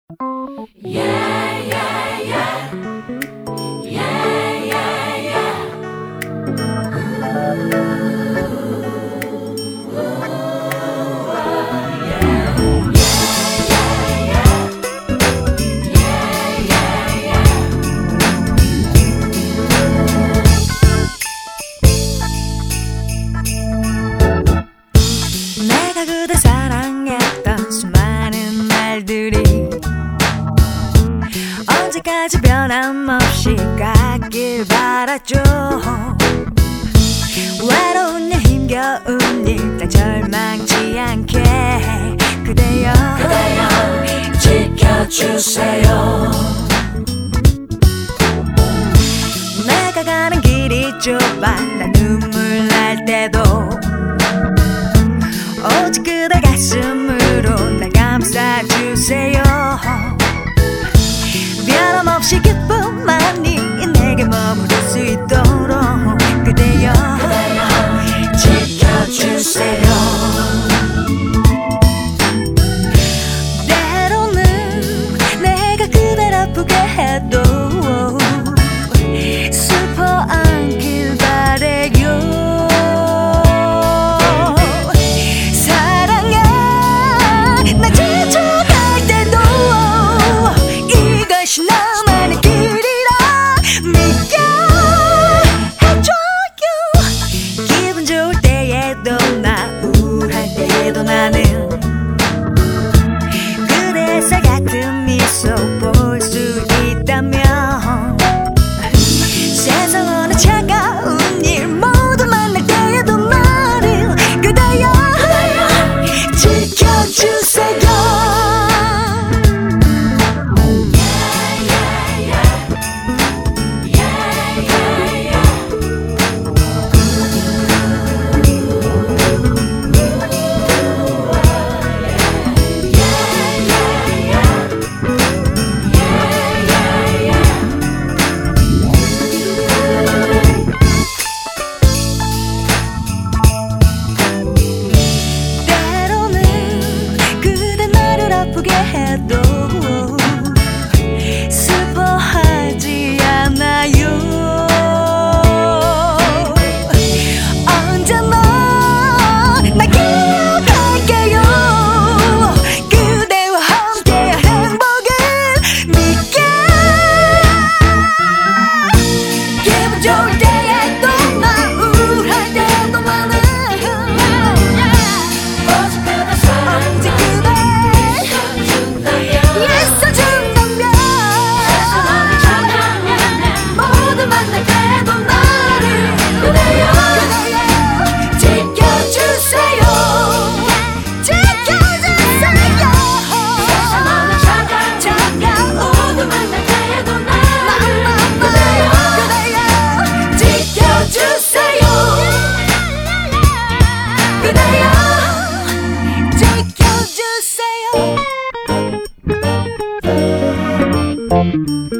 Yeah, yeah, yeah. Yeah, yeah, yeah. 내가 그대 사랑했던 수많은 날들이 언제까지 변함없이 가길 바랐죠. 외로운 일 힘겨운 일 다 절망치 않게 그대여 지켜주세요. 내가 가는 길이 좁아 나 눈물 날 때도 오직 그대 가슴으로 날 감싸주세요. 변함없이 기쁨만이 내게 머무를 수 있도록 그대여 지켜주세요. 때로는 내가 그댈 아프게 해도 슬퍼 않길 바래요. 나만의 길이라 믿게 해줘요. 기분 좋을 때에도 나 우울할 때에도 나는 그대 햇살 같은 미소 볼 수 있다면 세상 어느 차가운 일 모두 만날 때에도 나를 그대여 지켜주세요. 아프게 해도 슬퍼하지 않아요. 언제나 나 기억할게요. 그대와 함께한 행복을 믿게. 기분 좋을 때에도 나 우울할 때도 많은 언제 그대 지켜주세요.